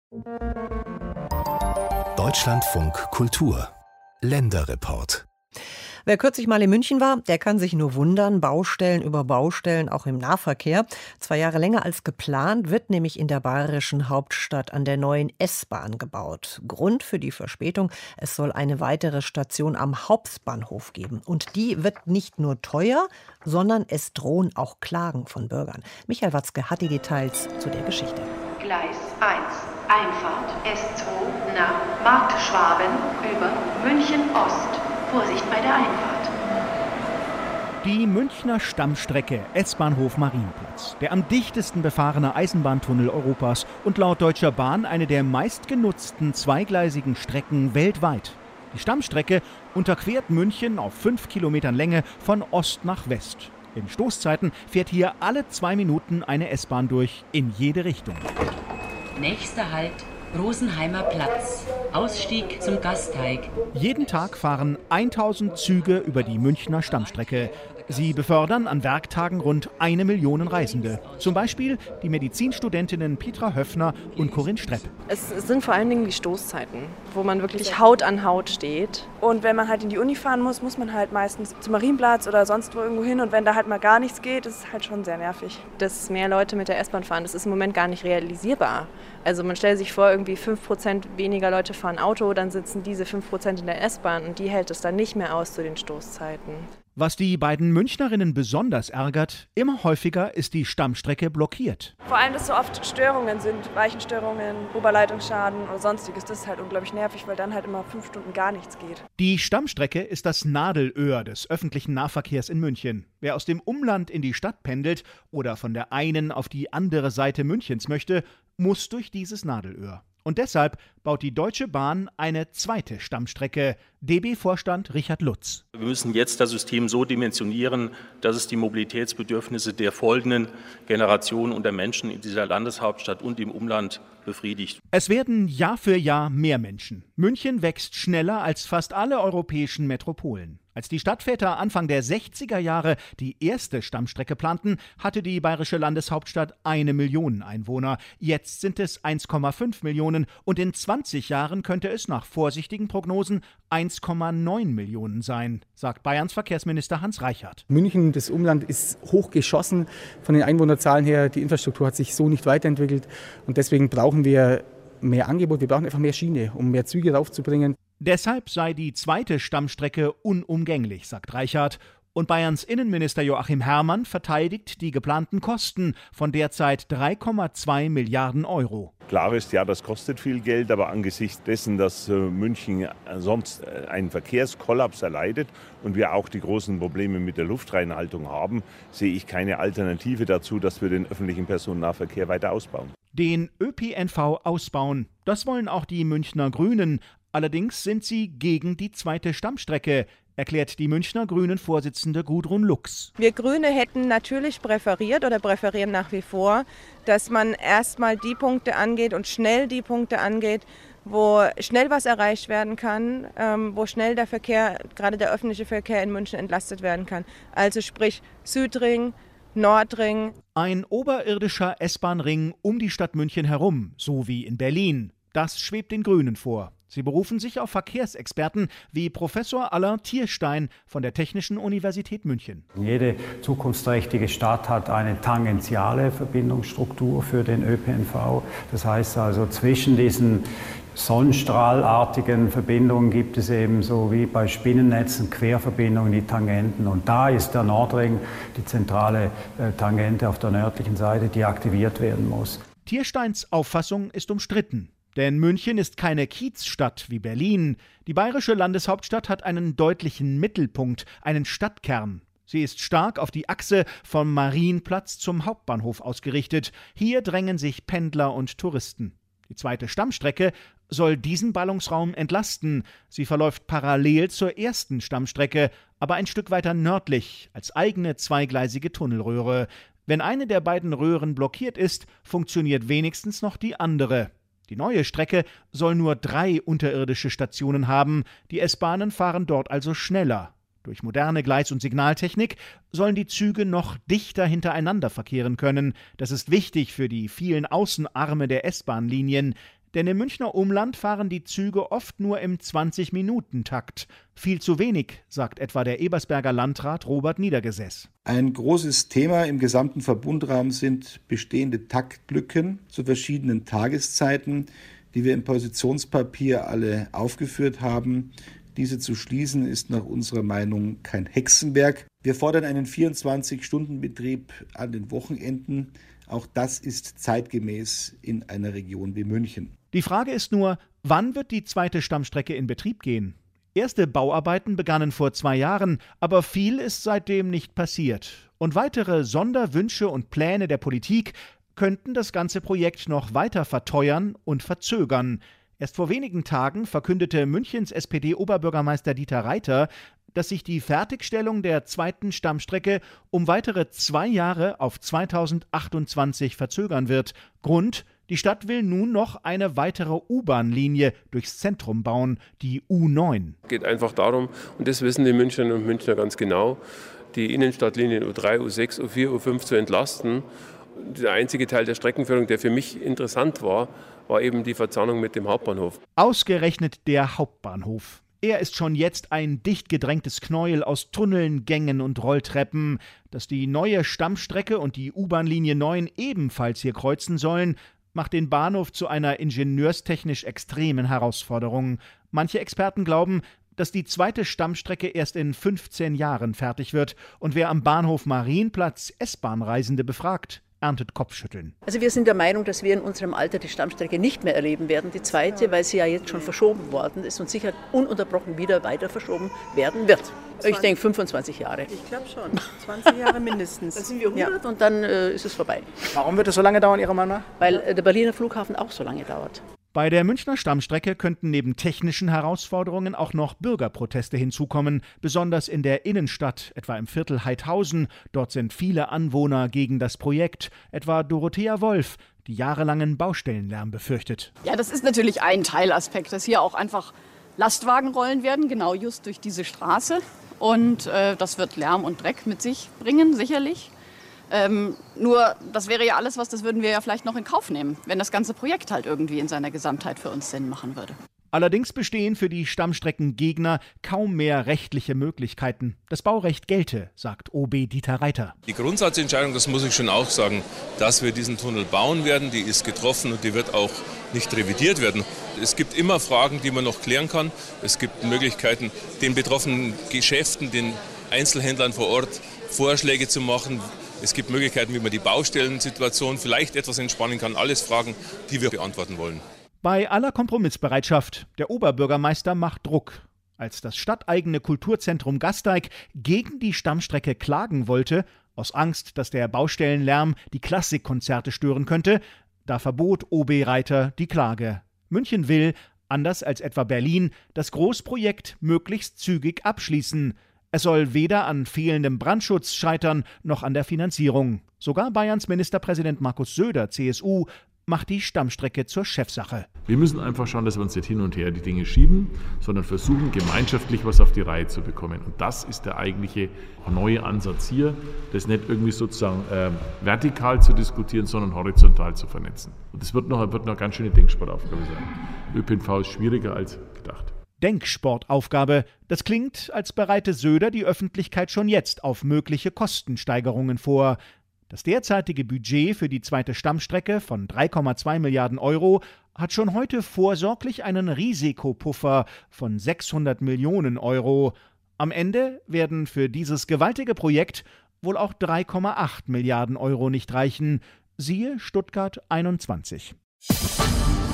Deutschlandfunk Kultur Länderreport. Wer kürzlich mal in München war, der kann sich nur wundern. Baustellen über Baustellen, auch im Nahverkehr. 2 Jahre länger als geplant wird nämlich in der bayerischen Hauptstadt an der neuen S-Bahn gebaut. Grund für die Verspätung: es soll eine weitere Station am Hauptbahnhof geben. Und die wird nicht nur teuer, sondern es drohen auch Klagen von Bürgern. Michael Watzke hat die Details zu der Geschichte. Gleis 1, Einfahrt S2 nach Marktschwaben über München Ost. Vorsicht bei der Einfahrt. Die Münchner Stammstrecke S-Bahnhof Marienplatz, der am dichtesten befahrene Eisenbahntunnel Europas und laut Deutscher Bahn eine der meistgenutzten zweigleisigen Strecken weltweit. Die Stammstrecke unterquert München auf 5 Kilometern Länge von Ost nach West. In Stoßzeiten fährt hier alle 2 Minuten eine S-Bahn durch, in jede Richtung. Nächster Halt, Rosenheimer Platz. Ausstieg zum Gasteig. Jeden Tag fahren 1000 Züge über die Münchner Stammstrecke. Sie befördern an Werktagen rund 1 Million Reisende. Zum Beispiel die Medizinstudentinnen Petra Höffner und Corinne Strepp. Es sind vor allen Dingen die Stoßzeiten, wo man wirklich Haut an Haut steht. Und wenn man halt in die Uni fahren muss, muss man halt meistens zum Marienplatz oder sonst wo irgendwo hin. Und wenn da halt mal gar nichts geht, ist es halt schon sehr nervig. Dass mehr Leute mit der S-Bahn fahren, das ist im Moment gar nicht realisierbar. Also man stellt sich vor, irgendwie 5% weniger Leute fahren Auto, dann sitzen diese 5% in der S-Bahn und die hält es dann nicht mehr aus zu den Stoßzeiten. Was die beiden Münchnerinnen besonders ärgert: immer häufiger ist die Stammstrecke blockiert. Vor allem, dass so oft Störungen sind, Weichenstörungen, Oberleitungsschaden oder sonstiges. Das ist halt unglaublich nervig, weil dann halt immer 5 Stunden gar nichts geht. Die Stammstrecke ist das Nadelöhr des öffentlichen Nahverkehrs in München. Wer aus dem Umland in die Stadt pendelt oder von der einen auf die andere Seite Münchens möchte, muss durch dieses Nadelöhr. Und deshalb baut die Deutsche Bahn eine zweite Stammstrecke. DB-Vorstand Richard Lutz. Wir müssen jetzt das System so dimensionieren, dass es die Mobilitätsbedürfnisse der folgenden Generationen und der Menschen in dieser Landeshauptstadt und im Umland befriedigt. Es werden Jahr für Jahr mehr Menschen. München wächst schneller als fast alle europäischen Metropolen. Als die Stadtväter Anfang der 60er Jahre die erste Stammstrecke planten, hatte die bayerische Landeshauptstadt 1 Million Einwohner. Jetzt sind es 1,5 Millionen und in 20 Jahren könnte es nach vorsichtigen Prognosen 1,9 Millionen sein, sagt Bayerns Verkehrsminister Hans Reichert. München, das Umland, ist hochgeschossen von den Einwohnerzahlen her. Die Infrastruktur hat sich so nicht weiterentwickelt und deswegen brauchen wir mehr Angebot. Wir brauchen einfach mehr Schiene, um mehr Züge raufzubringen. Deshalb sei die zweite Stammstrecke unumgänglich, sagt Reichert. Und Bayerns Innenminister Joachim Herrmann verteidigt die geplanten Kosten von derzeit 3,2 Milliarden Euro. Klar ist, ja, das kostet viel Geld, aber angesichts dessen, dass München sonst einen Verkehrskollaps erleidet und wir auch die großen Probleme mit der Luftreinhaltung haben, sehe ich keine Alternative dazu, dass wir den öffentlichen Personennahverkehr weiter ausbauen. Den ÖPNV ausbauen, das wollen auch die Münchner Grünen. Allerdings sind sie gegen die zweite Stammstrecke, erklärt die Münchner Grünen-Vorsitzende Gudrun Lux. Wir Grüne hätten natürlich präferiert oder präferieren nach wie vor, dass man erstmal die Punkte angeht und schnell die Punkte angeht, wo schnell was erreicht werden kann, wo schnell der Verkehr, gerade der öffentliche Verkehr in München entlastet werden kann. Also sprich Südring, Nordring. Ein oberirdischer S-Bahn-Ring um die Stadt München herum, so wie in Berlin. Das schwebt den Grünen vor. Sie berufen sich auf Verkehrsexperten wie Professor Alain Tierstein von der Technischen Universität München. Jede zukunftsträchtige Stadt hat eine tangentiale Verbindungsstruktur für den ÖPNV. Das heißt also, zwischen diesen sonnenstrahlartigen Verbindungen gibt es eben so wie bei Spinnennetzen Querverbindungen, die Tangenten. Und da ist der Nordring die zentrale Tangente auf der nördlichen Seite, die aktiviert werden muss. Tiersteins Auffassung ist umstritten. Denn München ist keine Kiezstadt wie Berlin. Die bayerische Landeshauptstadt hat einen deutlichen Mittelpunkt, einen Stadtkern. Sie ist stark auf die Achse vom Marienplatz zum Hauptbahnhof ausgerichtet. Hier drängen sich Pendler und Touristen. Die zweite Stammstrecke soll diesen Ballungsraum entlasten. Sie verläuft parallel zur ersten Stammstrecke, aber ein Stück weiter nördlich, als eigene zweigleisige Tunnelröhre. Wenn eine der beiden Röhren blockiert ist, funktioniert wenigstens noch die andere. Die neue Strecke soll nur 3 unterirdische Stationen haben. Die S-Bahnen fahren dort also schneller. Durch moderne Gleis- und Signaltechnik sollen die Züge noch dichter hintereinander verkehren können. Das ist wichtig für die vielen Außenarme der S-Bahn-Linien. Denn im Münchner Umland fahren die Züge oft nur im 20-Minuten-Takt. Viel zu wenig, sagt etwa der Ebersberger Landrat Robert Niedergesäß. Ein großes Thema im gesamten Verbundraum sind bestehende Taktlücken zu verschiedenen Tageszeiten, die wir im Positionspapier alle aufgeführt haben. Diese zu schließen ist nach unserer Meinung kein Hexenwerk. Wir fordern einen 24-Stunden-Betrieb an den Wochenenden. Auch das ist zeitgemäß in einer Region wie München. Die Frage ist nur, wann wird die zweite Stammstrecke in Betrieb gehen? Erste Bauarbeiten begannen vor 2 Jahren, aber viel ist seitdem nicht passiert. Und weitere Sonderwünsche und Pläne der Politik könnten das ganze Projekt noch weiter verteuern und verzögern. Erst vor wenigen Tagen verkündete Münchens SPD-Oberbürgermeister Dieter Reiter, dass sich die Fertigstellung der zweiten Stammstrecke um weitere 2 Jahre auf 2028 verzögern wird. Grund: Die Stadt will nun noch eine weitere U-Bahn-Linie durchs Zentrum bauen, die U9. Es geht einfach darum, und das wissen die Münchnerinnen und Münchner ganz genau, die Innenstadtlinien U3, U6, U4, U5 zu entlasten. Der einzige Teil der Streckenführung, der für mich interessant war eben die Verzahnung mit dem Hauptbahnhof. Ausgerechnet der Hauptbahnhof. Er ist schon jetzt ein dicht gedrängtes Knäuel aus Tunneln, Gängen und Rolltreppen. Dass die neue Stammstrecke und die U-Bahn-Linie 9 ebenfalls hier kreuzen sollen, macht den Bahnhof zu einer ingenieurstechnisch extremen Herausforderung. Manche Experten glauben, dass die zweite Stammstrecke erst in 15 Jahren fertig wird. Und wer am Bahnhof Marienplatz S-Bahn-Reisende befragt, erntet Kopfschütteln. Also wir sind der Meinung, dass wir in unserem Alter die Stammstrecke nicht mehr erleben werden, die zweite, weil sie ja jetzt schon verschoben worden ist und sicher ununterbrochen wieder weiter verschoben werden wird. Ich denke 25 Jahre. Ich glaube schon, 20 Jahre mindestens. Dann sind wir 100 und dann ist es vorbei. Warum wird es so lange dauern, Ihrer Meinung nach? Weil der Berliner Flughafen auch so lange dauert. Bei der Münchner Stammstrecke könnten neben technischen Herausforderungen auch noch Bürgerproteste hinzukommen, besonders in der Innenstadt, etwa im Viertel Heidhausen. Dort sind viele Anwohner gegen das Projekt, etwa Dorothea Wolf, die jahrelangen Baustellenlärm befürchtet. Ja, das ist natürlich ein Teilaspekt, dass hier auch einfach Lastwagen rollen werden, genau just durch diese Straße. Und das wird Lärm und Dreck mit sich bringen, sicherlich. Nur, das wäre ja alles das würden wir ja vielleicht noch in Kauf nehmen, wenn das ganze Projekt halt irgendwie in seiner Gesamtheit für uns Sinn machen würde. Allerdings bestehen für die Stammstreckengegner kaum mehr rechtliche Möglichkeiten. Das Baurecht gelte, sagt OB Dieter Reiter. Die Grundsatzentscheidung, das muss ich schon auch sagen, dass wir diesen Tunnel bauen werden, die ist getroffen und die wird auch nicht revidiert werden. Es gibt immer Fragen, die man noch klären kann. Es gibt Möglichkeiten, den betroffenen Geschäften, den Einzelhändlern vor Ort Vorschläge zu machen. Es gibt Möglichkeiten, wie man die Baustellensituation vielleicht etwas entspannen kann. Alles Fragen, die wir beantworten wollen. Bei aller Kompromissbereitschaft, der Oberbürgermeister macht Druck. Als das stadteigene Kulturzentrum Gasteig gegen die Stammstrecke klagen wollte, aus Angst, dass der Baustellenlärm die Klassikkonzerte stören könnte, da verbot OB Reiter die Klage. München will, anders als etwa Berlin, das Großprojekt möglichst zügig abschließen. Es soll weder an fehlendem Brandschutz scheitern, noch an der Finanzierung. Sogar Bayerns Ministerpräsident Markus Söder, CSU, macht die Stammstrecke zur Chefsache. Wir müssen einfach schauen, dass wir uns nicht hin und her die Dinge schieben, sondern versuchen, gemeinschaftlich was auf die Reihe zu bekommen. Und das ist der eigentliche neue Ansatz hier, das nicht irgendwie sozusagen vertikal zu diskutieren, sondern horizontal zu vernetzen. Und das wird noch eine ganz schöne Denksportaufgabe sein. ÖPNV ist schwieriger als gedacht. Denksportaufgabe. Das klingt, als bereite Söder die Öffentlichkeit schon jetzt auf mögliche Kostensteigerungen vor. Das derzeitige Budget für die zweite Stammstrecke von 3,2 Milliarden Euro hat schon heute vorsorglich einen Risikopuffer von 600 Millionen Euro. Am Ende werden für dieses gewaltige Projekt wohl auch 3,8 Milliarden Euro nicht reichen. Siehe Stuttgart 21.